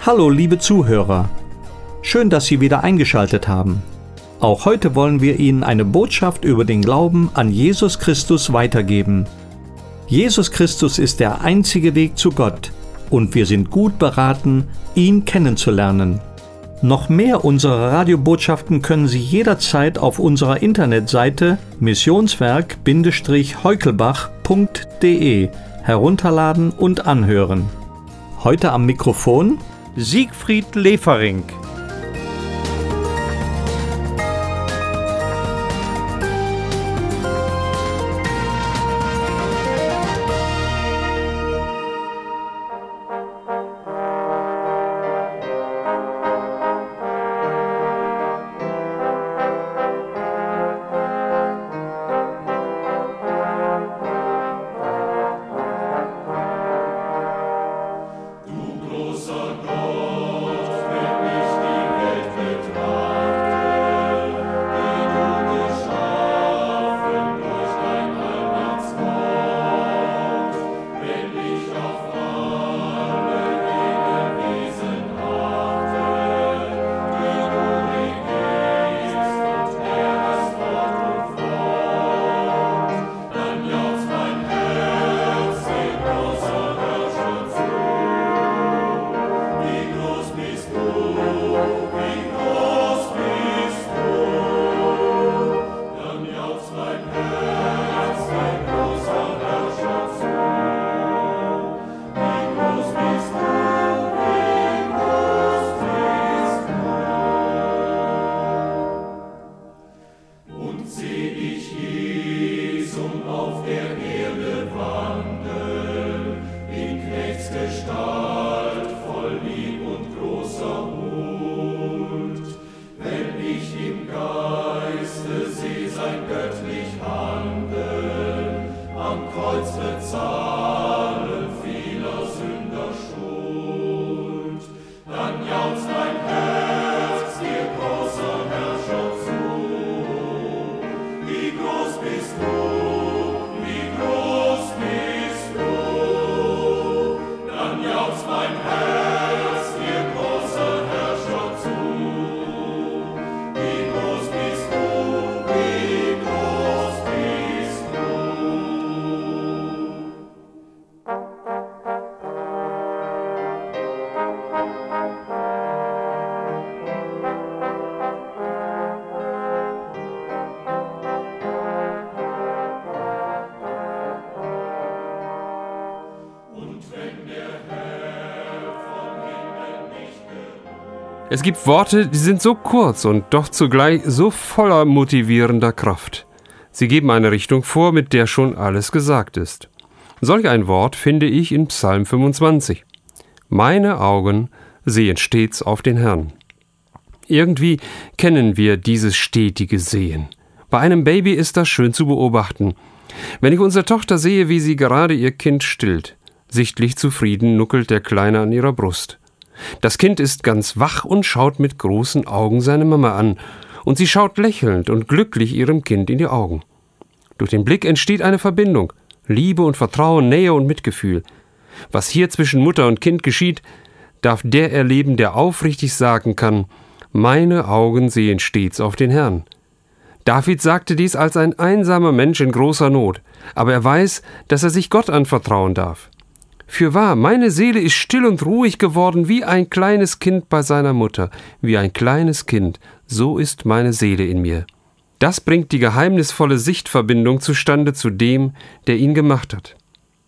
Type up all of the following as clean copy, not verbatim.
Hallo liebe Zuhörer, schön, dass Sie wieder eingeschaltet haben. Auch heute wollen wir Ihnen eine Botschaft über den Glauben an Jesus Christus weitergeben. Jesus Christus ist der einzige Weg zu Gott und wir sind gut beraten, ihn kennenzulernen. Noch mehr unserer Radiobotschaften können Sie jederzeit auf unserer Internetseite missionswerk-heukelbach.de herunterladen und anhören. Heute am Mikrofon Siegfried Lefering. Es gibt Worte, die sind so kurz und doch zugleich so voller motivierender Kraft. Sie geben eine Richtung vor, mit der schon alles gesagt ist. Solch ein Wort finde ich in Psalm 25. Meine Augen sehen stets auf den Herrn. Irgendwie kennen wir dieses stetige Sehen. Bei einem Baby ist das schön zu beobachten. Wenn ich unsere Tochter sehe, wie sie gerade ihr Kind stillt, sichtlich zufrieden nuckelt der Kleine an ihrer Brust. Das Kind ist ganz wach und schaut mit großen Augen seine Mama an, und sie schaut lächelnd und glücklich ihrem Kind in die Augen. Durch den Blick entsteht eine Verbindung, Liebe und Vertrauen, Nähe und Mitgefühl. Was hier zwischen Mutter und Kind geschieht, darf der erleben, der aufrichtig sagen kann: Meine Augen sehen stets auf den Herrn. David sagte dies als ein einsamer Mensch in großer Not, aber er weiß, dass er sich Gott anvertrauen darf. Fürwahr, meine Seele ist still und ruhig geworden wie ein kleines Kind bei seiner Mutter, wie ein kleines Kind, so ist meine Seele in mir. Das bringt die geheimnisvolle Sichtverbindung zustande zu dem, der ihn gemacht hat.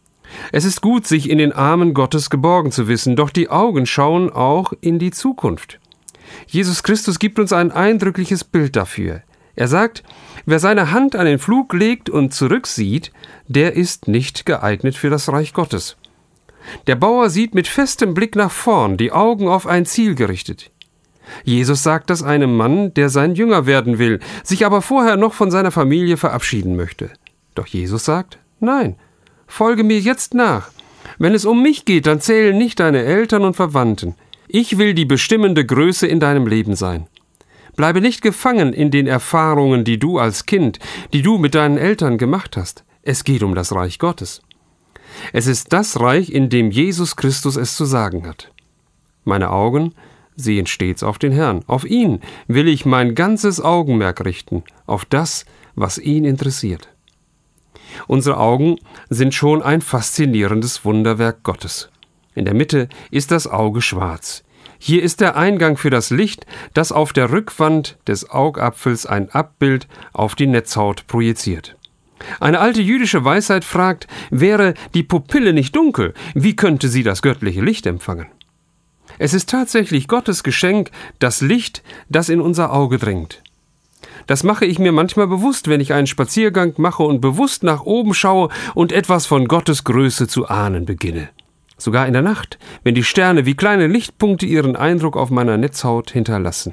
Es ist gut, sich in den Armen Gottes geborgen zu wissen, doch die Augen schauen auch in die Zukunft. Jesus Christus gibt uns ein eindrückliches Bild dafür. Er sagt, wer seine Hand an den Pflug legt und zurücksieht, der ist nicht geeignet für das Reich Gottes. Der Bauer sieht mit festem Blick nach vorn, die Augen auf ein Ziel gerichtet. Jesus sagt das einem Mann, der sein Jünger werden will, sich aber vorher noch von seiner Familie verabschieden möchte. Doch Jesus sagt, nein, folge mir jetzt nach. Wenn es um mich geht, dann zählen nicht deine Eltern und Verwandten. Ich will die bestimmende Größe in deinem Leben sein. Bleibe nicht gefangen in den Erfahrungen, die du als Kind, die du mit deinen Eltern gemacht hast. Es geht um das Reich Gottes. Es ist das Reich, in dem Jesus Christus es zu sagen hat. Meine Augen sehen stets auf den Herrn. Auf ihn will ich mein ganzes Augenmerk richten, auf das, was ihn interessiert. Unsere Augen sind schon ein faszinierendes Wunderwerk Gottes. In der Mitte ist das Auge schwarz. Hier ist der Eingang für das Licht, das auf der Rückwand des Augapfels ein Abbild auf die Netzhaut projiziert. Eine alte jüdische Weisheit fragt, wäre die Pupille nicht dunkel, wie könnte sie das göttliche Licht empfangen? Es ist tatsächlich Gottes Geschenk, das Licht, das in unser Auge dringt. Das mache ich mir manchmal bewusst, wenn ich einen Spaziergang mache und bewusst nach oben schaue und etwas von Gottes Größe zu ahnen beginne. Sogar in der Nacht, wenn die Sterne wie kleine Lichtpunkte ihren Eindruck auf meiner Netzhaut hinterlassen.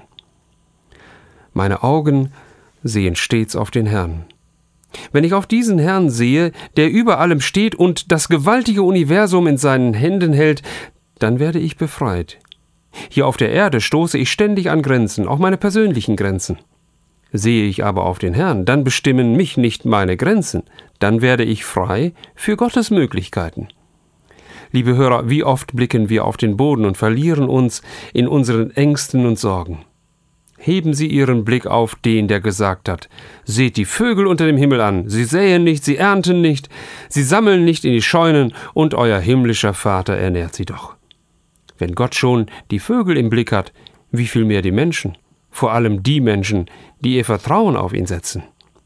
Meine Augen sehen stets auf den Herrn. Wenn ich auf diesen Herrn sehe, der über allem steht und das gewaltige Universum in seinen Händen hält, dann werde ich befreit. Hier auf der Erde stoße ich ständig an Grenzen, auch meine persönlichen Grenzen. Sehe ich aber auf den Herrn, dann bestimmen mich nicht meine Grenzen, dann werde ich frei für Gottes Möglichkeiten. Liebe Hörer, wie oft blicken wir auf den Boden und verlieren uns in unseren Ängsten und Sorgen. Heben Sie Ihren Blick auf den, der gesagt hat, seht die Vögel unter dem Himmel an, sie säen nicht, sie ernten nicht, sie sammeln nicht in die Scheunen, und euer himmlischer Vater ernährt sie doch. Wenn Gott schon die Vögel im Blick hat, wie viel mehr die Menschen, vor allem die Menschen, die ihr Vertrauen auf ihn setzen.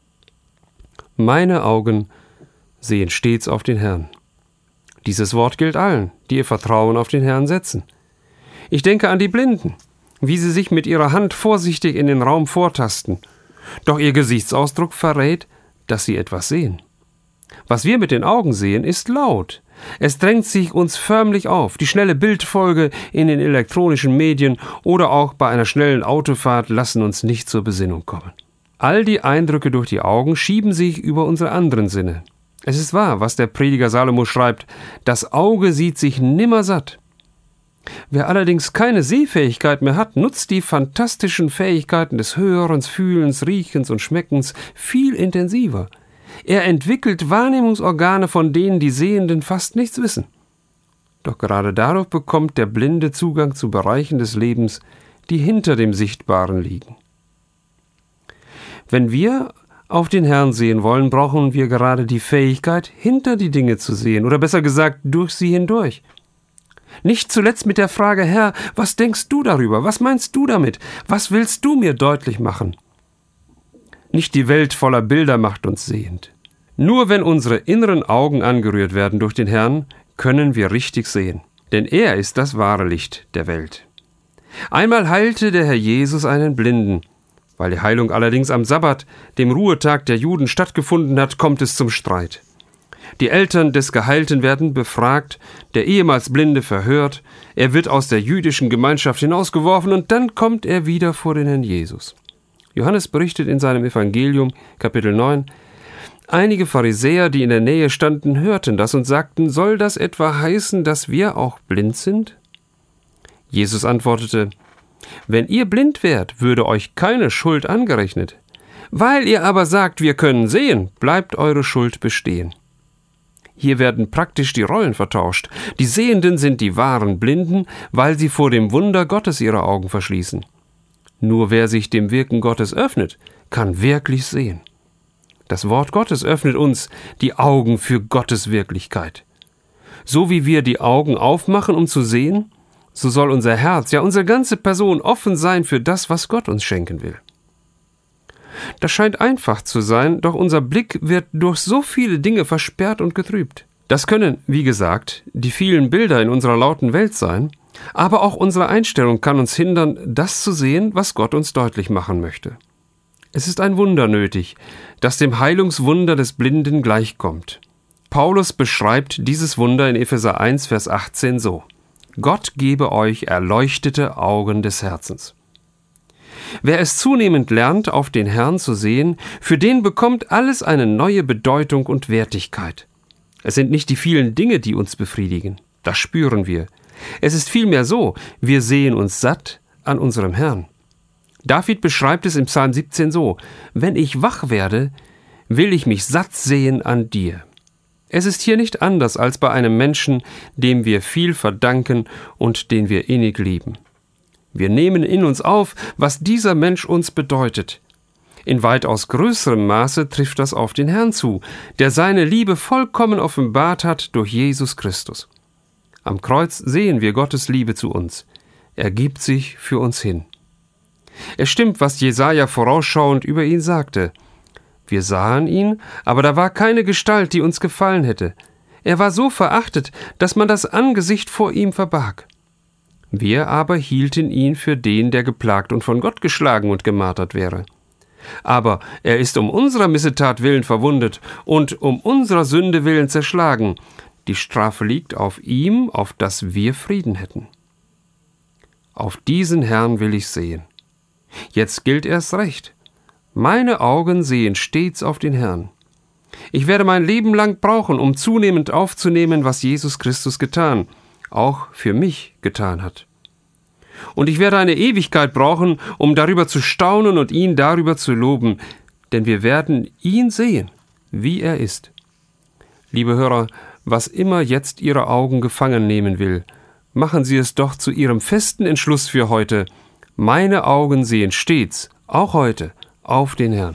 Meine Augen sehen stets auf den Herrn. Dieses Wort gilt allen, die ihr Vertrauen auf den Herrn setzen. Ich denke an die Blinden, wie sie sich mit ihrer Hand vorsichtig in den Raum vortasten. Doch ihr Gesichtsausdruck verrät, dass sie etwas sehen. Was wir mit den Augen sehen, ist laut. Es drängt sich uns förmlich auf, die schnelle Bildfolge in den elektronischen Medien oder auch bei einer schnellen Autofahrt lassen uns nicht zur Besinnung kommen. All die Eindrücke durch die Augen schieben sich über unsere anderen Sinne. Es ist wahr, was der Prediger Salomo schreibt, das Auge sieht sich nimmer satt. Wer allerdings keine Sehfähigkeit mehr hat, nutzt die fantastischen Fähigkeiten des Hörens, Fühlens, Riechens und Schmeckens viel intensiver. Er entwickelt Wahrnehmungsorgane, von denen die Sehenden fast nichts wissen. Doch gerade dadurch bekommt der Blinde Zugang zu Bereichen des Lebens, die hinter dem Sichtbaren liegen. Wenn wir auf den Herrn sehen wollen, brauchen wir gerade die Fähigkeit, hinter die Dinge zu sehen, oder besser gesagt, durch sie hindurch. Nicht zuletzt mit der Frage, Herr, was denkst du darüber? Was meinst du damit? Was willst du mir deutlich machen? Nicht die Welt voller Bilder macht uns sehend. Nur wenn unsere inneren Augen angerührt werden durch den Herrn, können wir richtig sehen. Denn er ist das wahre Licht der Welt. Einmal heilte der Herr Jesus einen Blinden. Weil die Heilung allerdings am Sabbat, dem Ruhetag der Juden, stattgefunden hat, kommt es zum Streit. Die Eltern des Geheilten werden befragt, der ehemals Blinde verhört, er wird aus der jüdischen Gemeinschaft hinausgeworfen und dann kommt er wieder vor den Herrn Jesus. Johannes berichtet in seinem Evangelium, Kapitel 9, einige Pharisäer, die in der Nähe standen, hörten das und sagten, soll das etwa heißen, dass wir auch blind sind? Jesus antwortete, wenn ihr blind wärt, würde euch keine Schuld angerechnet. Weil ihr aber sagt, wir können sehen, bleibt eure Schuld bestehen. Hier werden praktisch die Rollen vertauscht. Die Sehenden sind die wahren Blinden, weil sie vor dem Wunder Gottes ihre Augen verschließen. Nur wer sich dem Wirken Gottes öffnet, kann wirklich sehen. Das Wort Gottes öffnet uns die Augen für Gottes Wirklichkeit. So wie wir die Augen aufmachen, um zu sehen, so soll unser Herz, ja unsere ganze Person offen sein für das, was Gott uns schenken will. Das scheint einfach zu sein, doch unser Blick wird durch so viele Dinge versperrt und getrübt. Das können, wie gesagt, die vielen Bilder in unserer lauten Welt sein, aber auch unsere Einstellung kann uns hindern, das zu sehen, was Gott uns deutlich machen möchte. Es ist ein Wunder nötig, das dem Heilungswunder des Blinden gleichkommt. Paulus beschreibt dieses Wunder in Epheser 1, Vers 18 so: Gott gebe euch erleuchtete Augen des Herzens. Wer es zunehmend lernt, auf den Herrn zu sehen, für den bekommt alles eine neue Bedeutung und Wertigkeit. Es sind nicht die vielen Dinge, die uns befriedigen. Das spüren wir. Es ist vielmehr so, wir sehen uns satt an unserem Herrn. David beschreibt es im Psalm 17 so: Wenn ich wach werde, will ich mich satt sehen an dir. Es ist hier nicht anders als bei einem Menschen, dem wir viel verdanken und den wir innig lieben. Wir nehmen in uns auf, was dieser Mensch uns bedeutet. In weitaus größerem Maße trifft das auf den Herrn zu, der seine Liebe vollkommen offenbart hat durch Jesus Christus. Am Kreuz sehen wir Gottes Liebe zu uns. Er gibt sich für uns hin. Es stimmt, was Jesaja vorausschauend über ihn sagte. Wir sahen ihn, aber da war keine Gestalt, die uns gefallen hätte. Er war so verachtet, dass man das Angesicht vor ihm verbarg. Wir aber hielten ihn für den, der geplagt und von Gott geschlagen und gemartert wäre. Aber er ist um unserer Missetat willen verwundet und um unserer Sünde willen zerschlagen. Die Strafe liegt auf ihm, auf dass wir Frieden hätten. Auf diesen Herrn will ich sehen. Jetzt gilt erst recht. Meine Augen sehen stets auf den Herrn. Ich werde mein Leben lang brauchen, um zunehmend aufzunehmen, was Jesus Christus getan, auch für mich getan hat. Und ich werde eine Ewigkeit brauchen, um darüber zu staunen und ihn darüber zu loben, denn wir werden ihn sehen, wie er ist. Liebe Hörer, was immer jetzt Ihre Augen gefangen nehmen will, machen Sie es doch zu Ihrem festen Entschluss für heute. Meine Augen sehen stets, auch heute, auf den Herrn.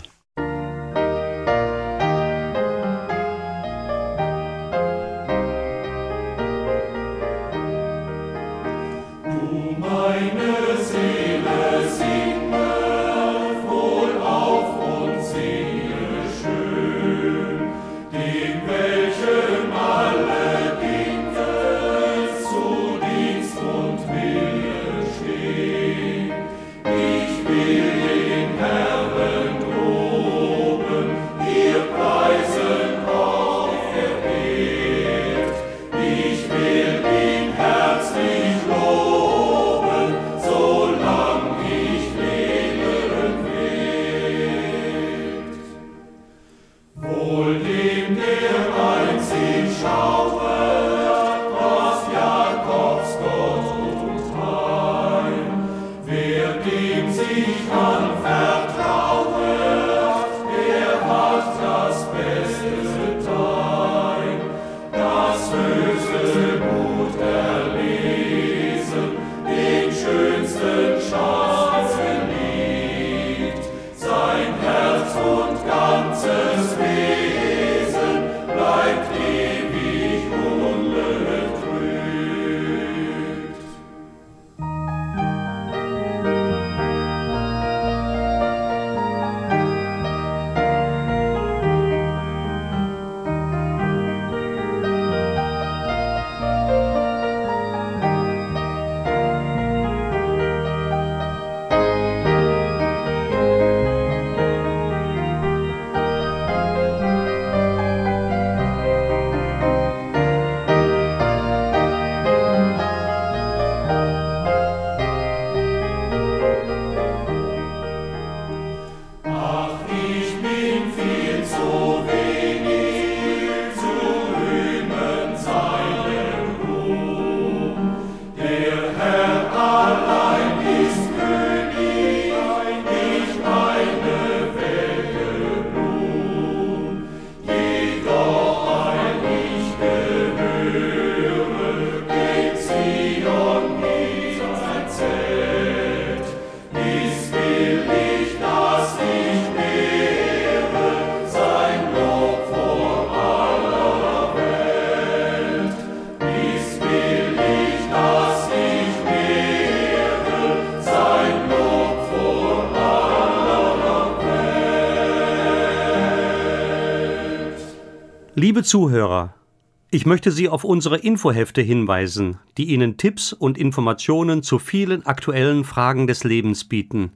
Liebe Zuhörer, ich möchte Sie auf unsere Infohefte hinweisen, die Ihnen Tipps und Informationen zu vielen aktuellen Fragen des Lebens bieten.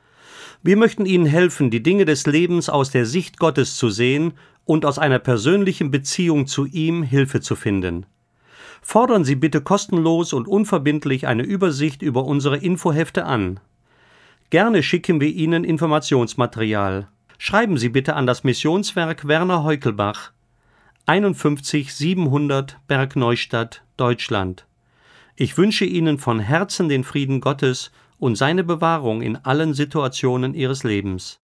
Wir möchten Ihnen helfen, die Dinge des Lebens aus der Sicht Gottes zu sehen und aus einer persönlichen Beziehung zu ihm Hilfe zu finden. Fordern Sie bitte kostenlos und unverbindlich eine Übersicht über unsere Infohefte an. Gerne schicken wir Ihnen Informationsmaterial. Schreiben Sie bitte an das Missionswerk Werner Heukelbach, 51 700 Bergneustadt, Deutschland. Ich wünsche Ihnen von Herzen den Frieden Gottes und seine Bewahrung in allen Situationen Ihres Lebens.